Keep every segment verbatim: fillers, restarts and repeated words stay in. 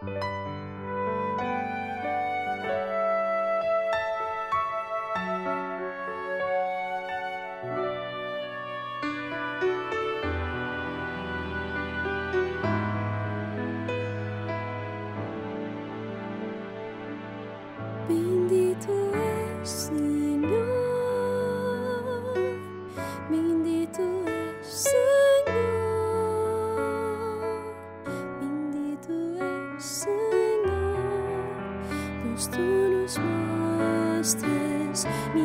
Bendito és, Senhor, bendito és, Senhor, bendito és, Senhor, pois tu nos mostras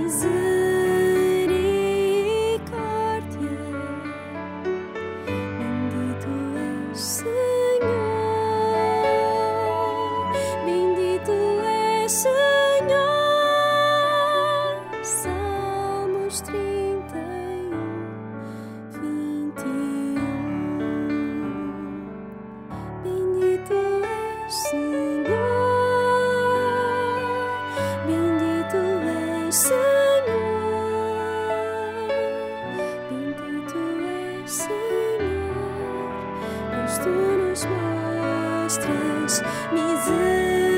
misericórdia. Bendito és, Senhor, bendito és, Senhor. Salmos trinta e um, vinte e um. Bendito és, Senhor, bendito és, Senhor, bendito és, Senhor, pois tu nos mostras misericórdia.